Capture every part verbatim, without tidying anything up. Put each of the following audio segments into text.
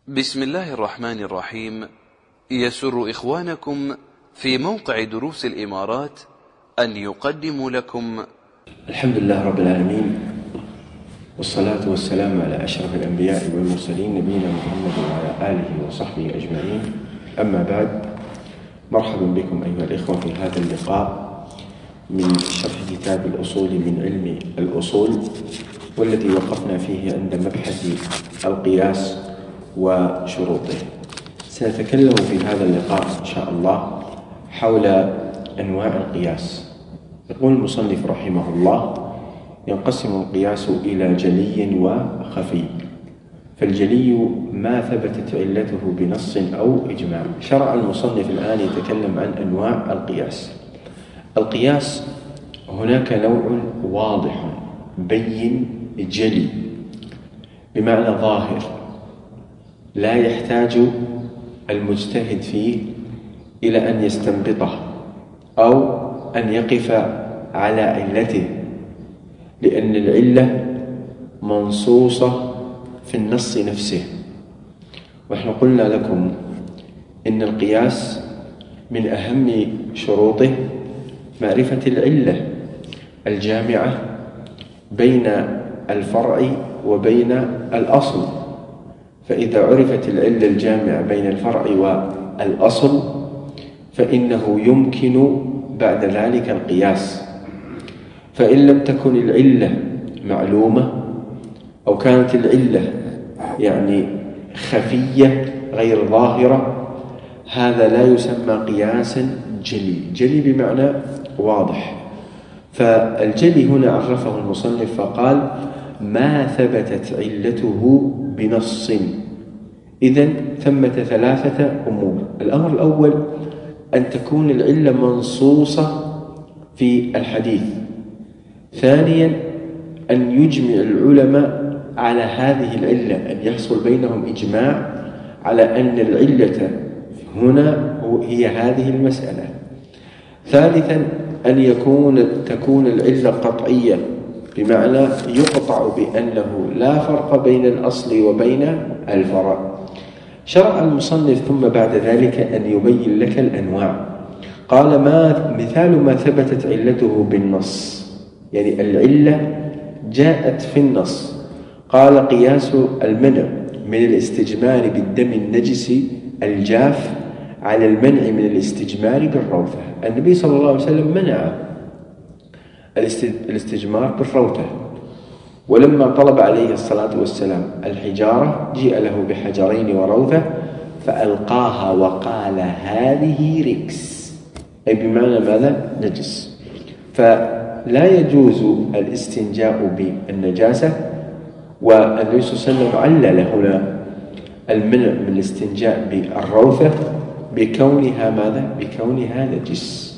بسم الله الرحمن الرحيم. يسر إخوانكم في موقع دروس الإمارات أن يقدموا لكم الحمد لله رب العالمين، والصلاة والسلام على أشرف الأنبياء والمرسلين نبينا محمد وعلى آله وصحبه أجمعين. أما بعد، مرحبا بكم أيها الإخوة في هذا اللقاء من شرح كتاب الأصول من علم الأصول، والذي وقفنا فيه عند مبحث القياس وشروطه. سنتكلم في هذا اللقاء إن شاء الله حول أنواع القياس. يقول المصنف رحمه الله: ينقسم القياس إلى جلي وخفي. فالجلي ما ثبتت علته بنص أو إجماع. شرع المصنف الآن يتكلم عن أنواع القياس. القياس هناك نوع واضح بين جلي، بمعنى ظاهر لا يحتاج المجتهد فيه إلى أن يستنبطه أو أن يقف على علته، لأن العلة منصوصة في النص نفسه. ونحن قلنا لكم إن القياس من أهم شروطه معرفة العلة الجامعة بين الفرع وبين الأصل. فإذا عرفت العلة الجامعة بين الفرع والأصل فإنه يمكن بعد ذلك القياس. فإن لم تكن العلة معلومة أو كانت العلة يعني خفية غير ظاهرة، هذا لا يسمى قياسا جلي. جلي بمعنى واضح. فالجلي هنا عرفه المصنف فقال: ما ثبتت علته بنص. إذن ثمة ثلاثة أمور. الأمر الأول أن تكون العلة منصوصة في الحديث. ثانيا أن يجمع العلماء على هذه العلة، أن يحصل بينهم إجماع على أن العلة هنا هي هذه المسألة. ثالثا أن يكون تكون العلة قطعية، بمعنى يقطع بأنه لا فرق بين الأصل وبين الفرع. شرع المصنف ثم بعد ذلك أن يبين لك الأنواع. قال: ما مثال ما ثبتت علته بالنص، يعني العلة جاءت في النص. قال: قياس المنع من الاستجمار بالدم النجس الجاف على المنع من الاستجمار بالروثة. النبي صلى الله عليه وسلم منع الاستجمار بالروثة، ولما طلب عليه الصلاة والسلام الحجارة جيء له بحجرين وروثة فألقاها وقال: هذه ركس، أي بمعنى ماذا؟ نجس. فلا يجوز الاستنجاء بالنجاسة. والنبي صلى الله عليه وسلم علل هنا المنع من الاستنجاء بالروثة بكونها ماذا؟ بكونها نجس.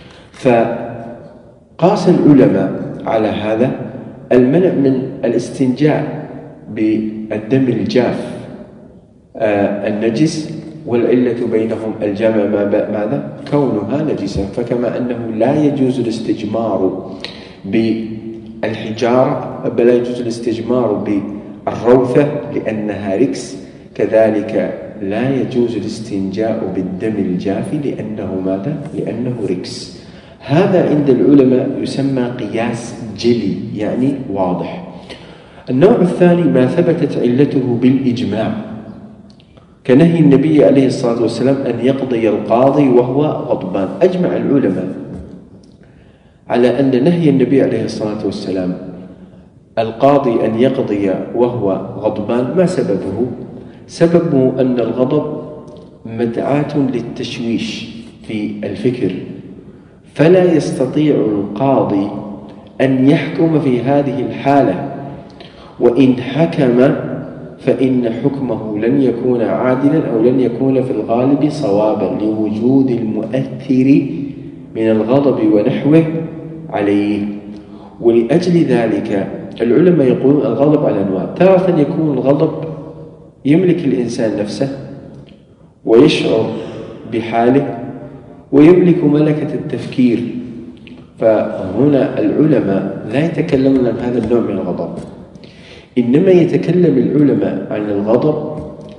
فقاس العلماء على هذا المنع من الاستنجاء بالدم الجاف آه النجس، والعلة بينهم الجمع ماذا؟ كونها نجسا. فكما أنه لا يجوز الاستجمار بالحجارة بل لا يجوز الاستجمار بالروثة لأنها ركس، كذلك لا يجوز الاستنجاء بالدم الجاف لأنه ماذا؟ لأنه ركس. هذا عند العلماء يسمى قياس جلي، يعني واضح. النوع الثاني ما ثبتت علته بالإجماع، كنهي النبي عليه الصلاة والسلام أن يقضي القاضي وهو غضبان. أجمع العلماء على أن نهي النبي عليه الصلاة والسلام القاضي أن يقضي وهو غضبان ما سببه؟ سببه أن الغضب مدعاة للتشويش في الفكر، فلا يستطيع القاضي أن يحكم في هذه الحالة، وإن حكم فإن حكمه لن يكون عادلا أو لن يكون في الغالب صوابا لوجود المؤثر من الغضب ونحوه عليه. ولأجل ذلك العلماء يقولون الغضب على أنواع. تارة يكون الغضب يملك الإنسان نفسه ويشعر بحاله ويملك ملكة التفكير، فهنا العلماء لا يتكلمون عن هذا النوع من الغضب، إنما يتكلم العلماء عن الغضب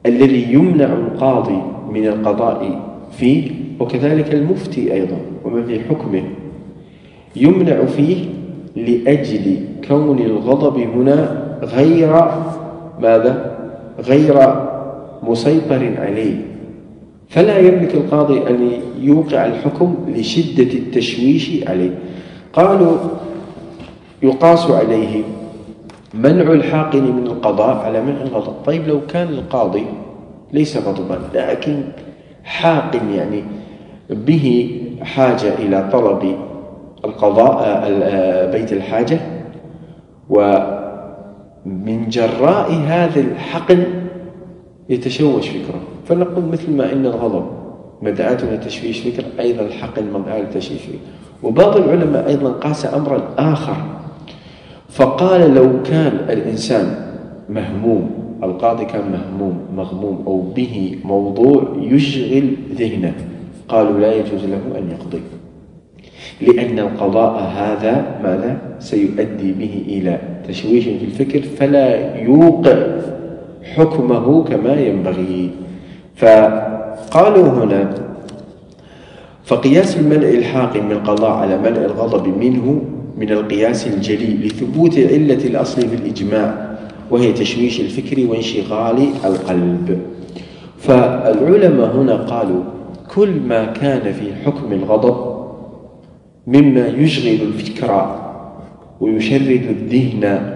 الذي يمنع القاضي من القضاء فيه، وكذلك المفتي أيضا ومن في حكمه يمنع فيه لأجل كون الغضب هنا غير ماذا؟ غير مسيطر عليه، فلا يملك القاضي أن يوقع الحكم لشدة التشويش عليه. قالوا يقاس عليه منع الحاقن من القضاء على منع الغضب. طيب لو كان القاضي ليس غضبان لكن حاقن، يعني به حاجة إلى طلب القضاء بيت الحاجة، ومن جراء هذا الحقن يتشوش فكره، فنقول مثل ما إن الغضب مدعاة لتشويش فكر، أيضا الحقن مدعاة لتشويش فكر. وبعض العلماء أيضا قاس أمرا آخر، فقال لو كان الإنسان مهموم، القاضي كان مهموم مغموم أو به موضوع يشغل ذهنه، قالوا لا يجوز له أن يقضي، لأن القضاء هذا ماذا؟ سيؤدي به إلى تشويش في الفكر، فلا يوقع حكمه كما ينبغي. فقالوا هنا فقياس المنع الحاقن من القضاء على منع الغضب منه من القياس الجلي لثبوت علة الأصل بالإجماع، وهي تشويش الفكر وانشغال القلب. فالعلماء هنا قالوا كل ما كان في حكم الغضب مما يشغل الفكر ويشرد الذهن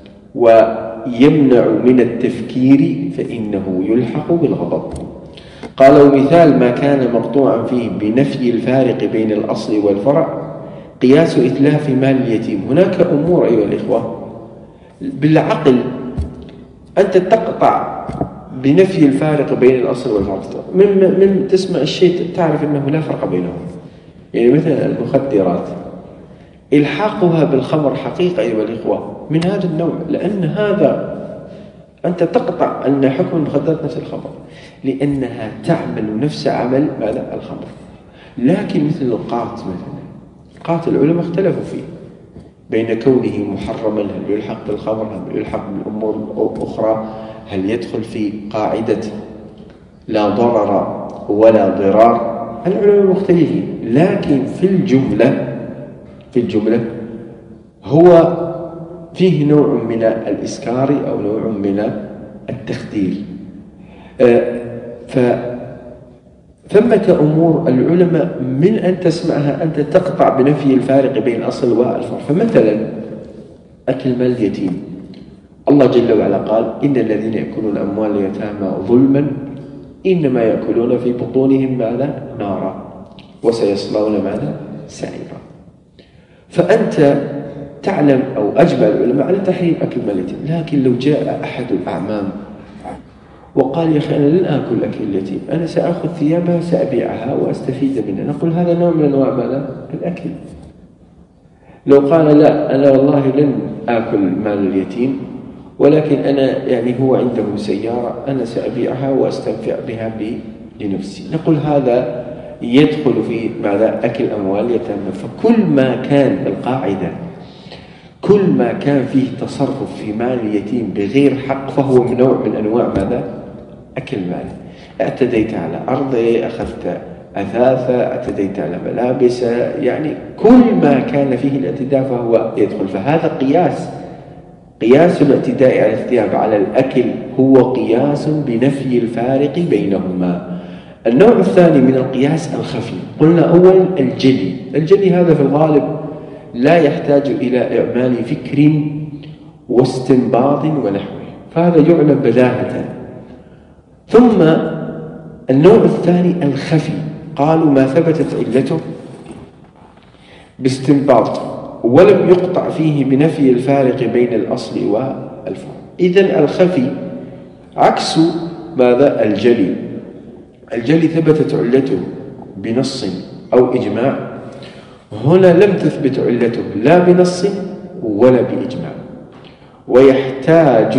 ويمنع من التفكير فإنه يلحق بالغضب. قالوا مثال ما كان مقطوعا فيه بنفي الفارق بين الأصل والفرع قياس إتلاف مال اليتيم. هناك أمور أيها الإخوة بالعقل أنت تقطع بنفي الفارق بين الأصل والفرع، من, من تسمع الشيء تعرف أنه لا فرق بينهم. يعني مثلا المخدرات إلحاقها بالخمر حقيقة أيها الإخوة من هذا النوع، لأن هذا أنت تقطع أن حكم المخدرات نفس الخمر، لأنها تعمل نفس عمل ماذا؟ الخمر. لكن مثل القات مثلا، قات العلماء اختلفوا فيه بين كونه محرما، هل يلحق بالخمر، هل يلحق بالأمور الأخرى، هل يدخل في قاعدة لا ضرر ولا ضرار، العلماء مختلفين. لكن في الجملة في الجملة هو فيه نوع من الإسكار أو نوع من التخدير. فثمة أمور العلماء من أن تسمعها أنت تقطع بنفي الفارق بين الأصل والفرع. فمثلا أكل مال اليتيم، الله جل وعلا قال إن الذين يأكلون أموال اليتامى ظلما إنما يأكلون في بطونهم ماذا؟ نارا وسيصلون ماذا؟ سعيرا. فأنت تعلم أو أجمع العلماء على تحريم أكل مال اليتيم، لكن لو جاء أحد الأعمام وقال يا أخي أنا لن آكل أكل اليتيم، أنا سأخذ ثيابها سأبيعها وأستفيد منها، نقول هذا نوع من أنواع ماذا؟ الأكل. لو قال لا أنا والله لن آكل مال اليتيم ولكن أنا يعني هو عنده سيارة أنا سأبيعها وأستنفع بها لنفسي، نقول هذا يدخل في ماذا؟ أكل أموال اليتامى. فكل ما كان القاعدة كل ما كان فيه تصرف في مال اليتيم بغير حق فهو من نوع من أنواع ماذا؟ أكل مال. اعتديت على أرضه، أخذت أثاثة، اعتديت على ملابسه، يعني كل ما كان فيه الاعتداء فهو يدخل. فهذا قياس قياس الاعتداء على الثياب على الأكل هو قياس بنفي الفارق بينهما. النوع الثاني من القياس الخفي، قلنا أول الجلي. الجلي هذا في الغالب لا يحتاج إلى إعمال فكر واستنباط ونحوه، فهذا يعلم بداهة. ثم النوع الثاني الخفي، قالوا ما ثبتت علته باستنباط ولم يقطع فيه بنفي الفارق بين الأصل والفرع. إذن الخفي عكس ماذا؟ الجلي. الجلي ثبتت علته بنص أو إجماع، هنا لم تثبت علته لا بنص ولا بإجماع، ويحتاج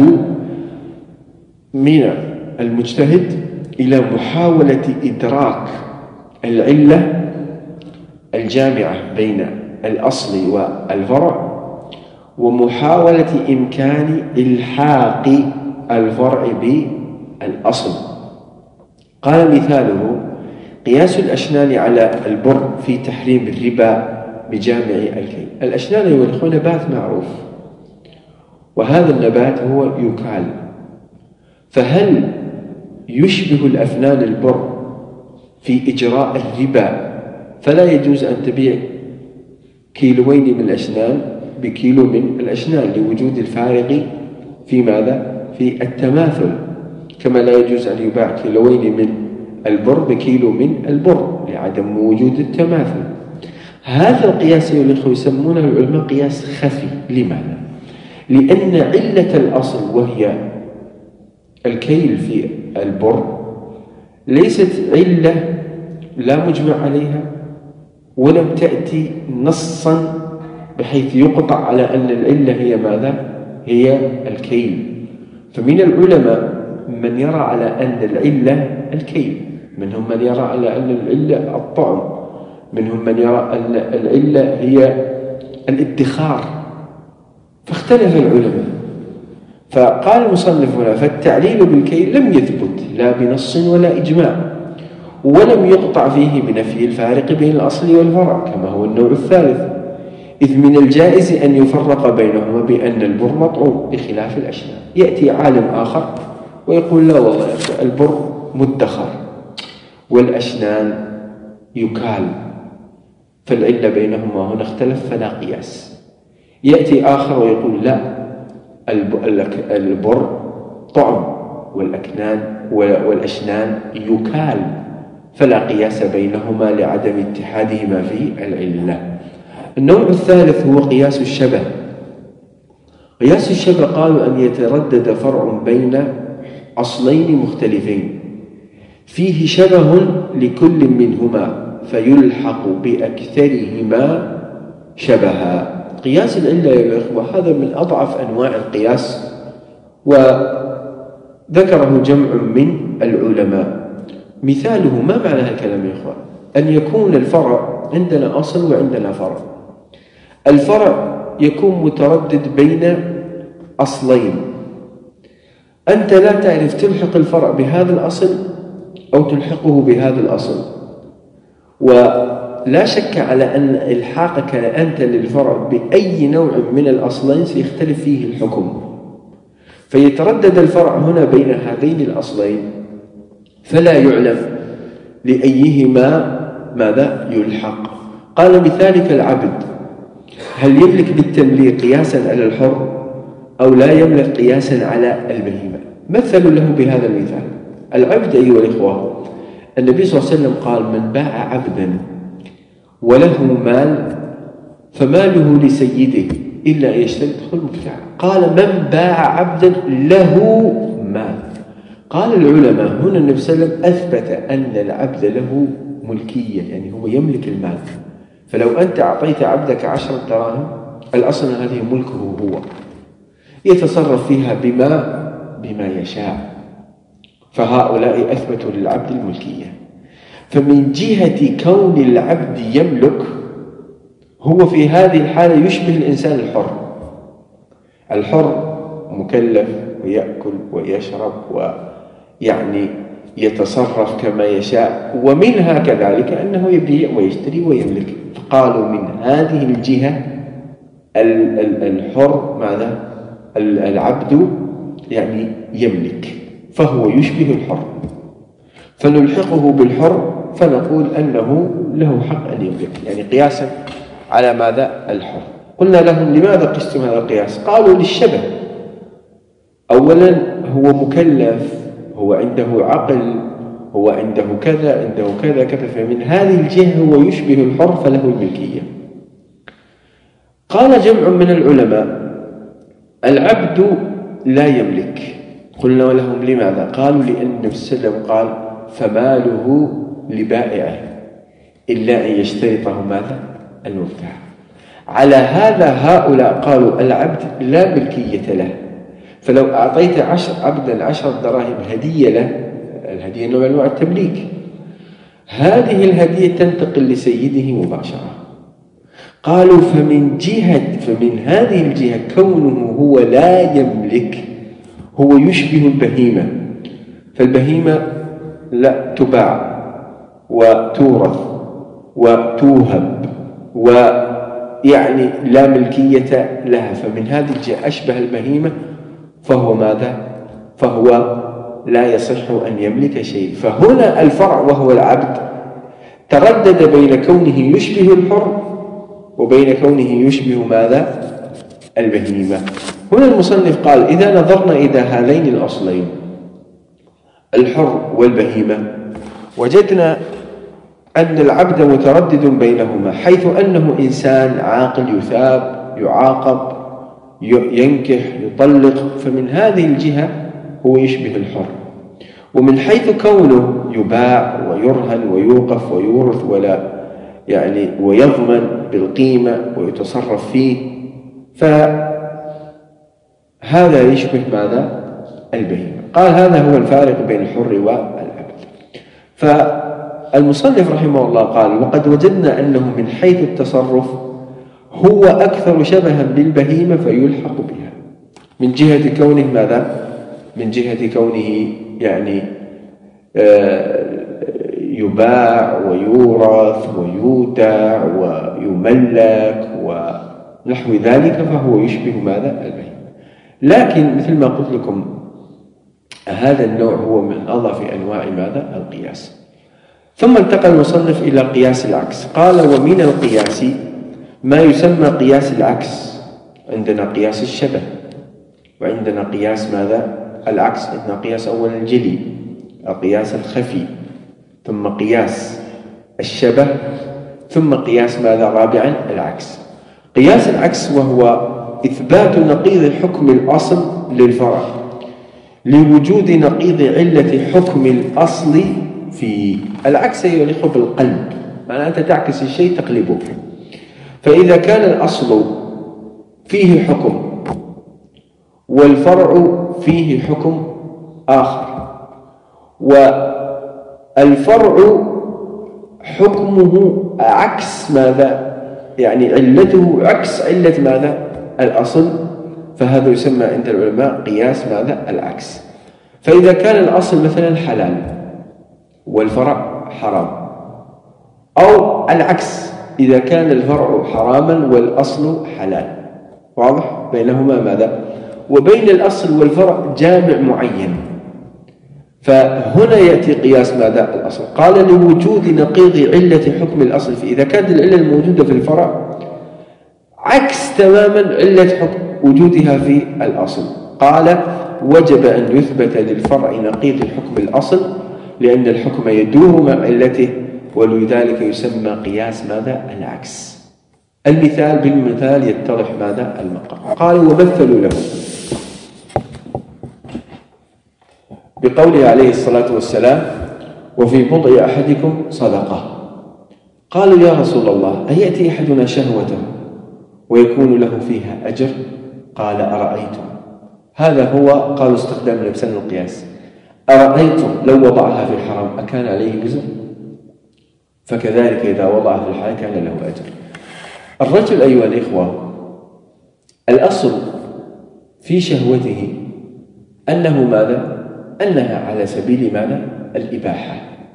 من المجتهد إلى محاولة إدراك العلة الجامعة بين الأصل والفرع، ومحاولة إمكان إلحاق الفرع الأصل. قال مثاله قياس الأشنان على البر في تحريم الربا بجامع الكيل. الأشنان أيها الأخوة نبات معروف، وهذا النبات هو يكال، فهل يشبه الأفنان البر في إجراء الربا فلا يجوز أن تبيع كيلوين من الأشنان بكيلو من الأشنان لوجود الفارق في ماذا؟ في التماثل، كما لا يجوز أن يباع كيلوين من البر بكيلو من البر لعدم وجود التماثل. هذا القياس أيها الأخوة يسمونه العلماء قياس خفي. لماذا؟ لأن علة الأصل وهي الكيل في البر ليست علة لا مجمع عليها ولم تأتي نصا بحيث يقطع على أن العلة هي ماذا؟ هي الكيل. فمن العلماء من يرى على أن العلة الكيل، منهم من يرى على أن العلة الطعم، منهم من يرى أن العلة هي الادخار، فاختلف العلماء. فقال المصنف هنا فالتعليل بالكيل لم يثبت لا بنص ولا إجماع، ولم يقطع فيه بنفي الفارق بين الأصل والفرع كما هو النوع الثالث، إذ من الجائز أن يفرق بينهما بأن البر مطعوم بخلاف الأشنان. يأتي عالم آخر ويقول لا والله البر مدخر والأشنان يكال، فالعلة بينهما هنا اختلف فلا قياس. يأتي آخر ويقول لا البر طعم والأكنان والأشنان يكال، فلا قياس بينهما لعدم اتحادهما في العلة. النوع الثالث هو قياس الشبه. قياس الشبه قالوا أن يتردد فرع بين أصلين مختلفين فيه شبه لكل منهما فيلحق بأكثرهما شبها. قياس العلة يا الأخوة هذا من أضعف أنواع القياس، وذكره جمع من العلماء. مثاله ما معنى هالكلام يا أخوة؟ أن يكون الفرع عندنا أصل وعندنا فرع. الفرع يكون متردد بين أصلين، أنت لا تعرف تلحق الفرع بهذا الأصل أو تلحقه بهذا الأصل، ولا شك على أن إلحاقك أنت للفرع بأي نوع من الأصلين سيختلف فيه الحكم، فيتردد الفرع هنا بين هذين الأصلين فلا يعلم لأيهما ماذا يلحق. قال مثالك العبد، هل يملك بالتمليك قياسا على الحر أو لا يملك قياسا على البهيمة؟ مثلوا له بهذا المثال. العبد أيها الإخوة النبي صلى الله عليه وسلم قال من باع عبدا وله مال فماله لسيده إلا أن يشتري يدخل مبتاع. قال من باع عبدا له مال. قال العلماء هنا النبي صلى الله عليه وسلم أثبت أن العبد له ملكية، يعني هو يملك المال. فلو أنت أعطيت عبدك عشرة دراهم الأصل هذه ملكه هو، يتصرف فيها بما بما يشاء، فهؤلاء أثبتوا للعبد الملكية. فمن جهة كون العبد يملك هو في هذه الحالة يشبه الإنسان الحر. الحر مكلف ويأكل ويشرب ويعني يتصرف كما يشاء، ومنها كذلك أنه يبيع ويشتري ويملك. فقالوا من هذه الجهة الحر ماذا؟ العبد يعني يملك، فهو يشبه الحر، فنلحقه بالحر فنقول أنه له حق أن يملك، يعني قياسا على ماذا؟ الحر. قلنا لهم لماذا قستم هذا القياس؟ قالوا للشبه. أولا هو مكلف، هو عنده عقل، هو عنده كذا عنده كذا كذا، فمن هذه الجهة هو يشبه الحر فله الملكية. قال جمع من العلماء العبد لا يملك. قلنا لهم لماذا؟ قالوا لأن النبي صلى الله عليه وسلم قال فماله لبائعه إلا أن يشترطه ماذا؟ المبتاع. على هذا هؤلاء قالوا العبد لا ملكية له، فلو أعطيت عشر عبدا عشر دراهم هدية له، الهدية نوع من التمليك، هذه الهدية تنتقل لسيده مباشرة. قالوا فمن جهة فمن هذه الجهة كونه هو لا يملك هو يشبه البهيمة، فالبهيمة لا تباع وتورث وتوهب ويعني لا ملكية لها، فمن هذه الجهة أشبه البهيمة، فهو ماذا؟ فهو لا يصح أن يملك شيء. فهنا الفرع وهو العبد تردد بين كونه يشبه الحر وبين كونه يشبه ماذا؟ البهيمة. هنا المصنف قال: إذا نظرنا إلى هذين الأصلين الحر والبهيمة وجدنا أن العبد متردد بينهما، حيث أنه إنسان عاقل يثاب يعاقب ينكح يطلق، فمن هذه الجهة هو يشبه الحر. ومن حيث كونه يباع ويرهن ويوقف ويورث ولا يعني ويضمن بالقيمة ويتصرف فيه، فهذا يشبه ماذا؟ البهيمة. قال هذا هو الفارق بين الحر والعبد. فالمصنف رحمه الله قال: وقد وجدنا أنه من حيث التصرف هو أكثر شبها بالبهيمة فيلحق بها، من جهة كونه ماذا؟ من جهة كونه يعني يباع ويورث ويودع ويملك ونحو ذلك، فهو يشبه ماذا؟ البهيمة. لكن مثل ما قلت لكم هذا النوع هو من أضعف أنواع ماذا؟ القياس. ثم انتقل المصنف إلى قياس العكس. قال: ومن القياس ما يسمى قياس العكس. عندنا قياس الشبه، وعندنا قياس ماذا؟ العكس. عندنا قياس أولا الجلي، القياس الخفي، ثم قياس الشبه، ثم قياس ماذا؟ رابعا العكس. قياس العكس وهو إثبات نقيض حكم الأصل للفرع لوجود نقيض علة حكم الأصل فيه. العكس يليق بالقلب، معنى أنت تعكس الشيء تقلبه. فإذا كان الأصل فيه حكم والفرع فيه حكم آخر، والفرع حكمه عكس ماذا؟ يعني علته عكس علة ماذا؟ الأصل، فهذا يسمى عند العلماء قياس ماذا؟ العكس. فإذا كان الأصل مثلا حلال والفرع حرام، أو العكس إذا كان الفرع حراما والأصل حلال، واضح؟ بينهما ماذا؟ وبين الأصل والفرع جامع معين، فهنا يأتي قياس ماذا؟ الأصل. قال: لوجود نقيض علة حكم الأصل فيه. إذا كانت العلة الموجودة في الفرع عكس تماما علة حكم وجودها في الأصل، قال: وجب أن يثبت للفرع نقيض الحكم الأصل، لأن الحكم يدور مع علته، ولذلك يسمى قياس ماذا؟ العكس. المثال بالمثال يتضح ماذا؟ المقام. قال: ومثلوا له بقوله عليه الصلاة والسلام: وفي بضع أحدكم صدقة. قالوا: يا رسول الله، أيأتي أحدنا شهوته ويكون له فيها أجر؟ قال: أرأيتم. هذا هو قالوا استخدام لبسان القياس. أرأيتم لو وضعها في الحرام أكان عليه وزر؟ فكذلك إذا وضعها في الحلال كان له أجر. الرجل أيها الإخوة الأصل في شهوته أنه ماذا؟ أنها على سبيل ماذا؟ الإباحة،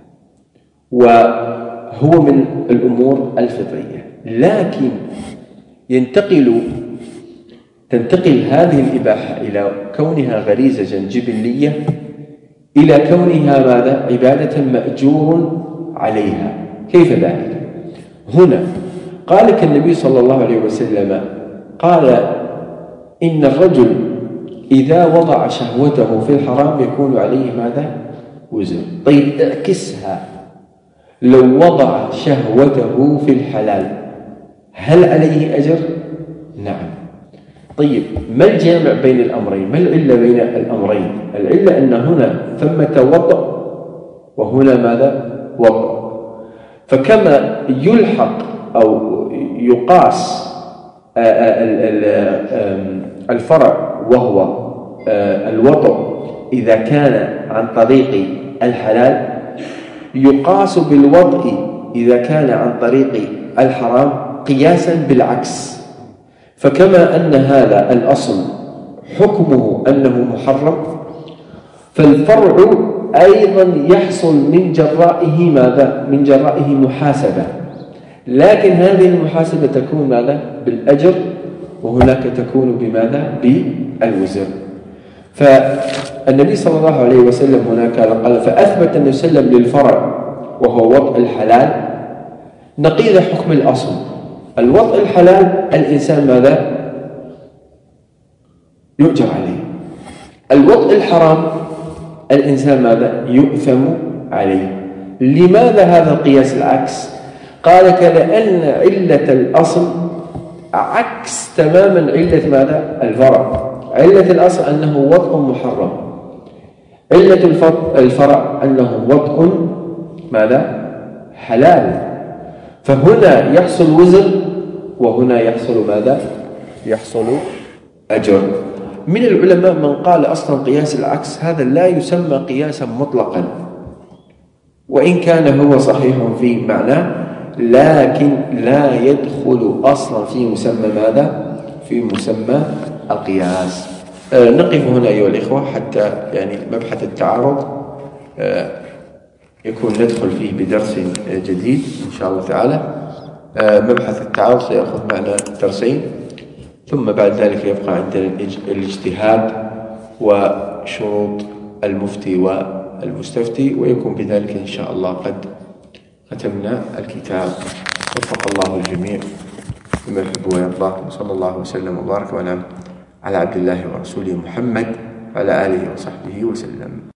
وهو من الأمور الفطرية، لكن ينتقل تنتقل هذه الإباحة إلى كونها غريزة جبلية إلى كونها ماذا؟ عبادة مأجور عليها. كيف ذلك؟ هنا قال لك النبي صلى الله عليه وسلم قال: إن الرجل إذا وضع شهوته في الحرام يكون عليه ماذا؟ وزر. طيب اعكسها، لو وضع شهوته في الحلال هل عليه أجر؟ نعم. طيب ما الجامع بين الأمرين؟ ما العلة بين الأمرين؟ العلة أن هنا ثمة وضع وهنا ماذا؟ وضع. فكما يلحق أو يقاس الفرع وهو الوضع إذا كان عن طريق الحلال، يقاس بالوضع إذا كان عن طريق الحرام قياسا بالعكس. فكما أن هذا الأصل حكمه أنه محرم، فالفرع أيضا يحصل من جرائه ماذا؟ من جرائه محاسبة، لكن هذه المحاسبة تكون ماذا؟ بالأجر، وهناك تكون بماذا؟ بالوزر. فالنبي صلى الله عليه وسلم هناك قال فأثبت النبي صلى الله عليه وسلم للفرع وهو وضع الحلال نقيض حكم الأصل. الوضع الحلال الإنسان ماذا؟ يؤجر عليه. الوضع الحرام الإنسان ماذا؟ يؤثم عليه. لماذا هذا القياس العكس؟ قال لأن علة الأصل عكس تماما علة ماذا؟ الفرع. علة الأصل أنه وضع محرم، علة الفرع أنه وضع ماذا؟ حلال. فهنا يحصل وزر وهنا يحصل ماذا؟ يحصل أجر. من العلماء من قال أصلا قياس العكس هذا لا يسمى قياسا مطلقا، وإن كان هو صحيح في معناه، لكن لا يدخل أصلا في مسمى ماذا؟ في مسمى القياس. آه نقف هنا أيها الإخوة حتى يعني مبحث التعارض آه يكون ندخل فيه بدرس جديد إن شاء الله تعالى. آه مبحث التعارض سيأخذ معنا درسين، ثم بعد ذلك يبقى عندنا الاجتهاد وشروط المفتي والمستفتي، ويكون بذلك إن شاء الله قد ختمنا الكتاب. وفق الله الجميع بما يحب ويرضى، وصلى الله وسلم وبارك وانعم على عبد الله ورسوله محمد وعلى آله وصحبه وسلم.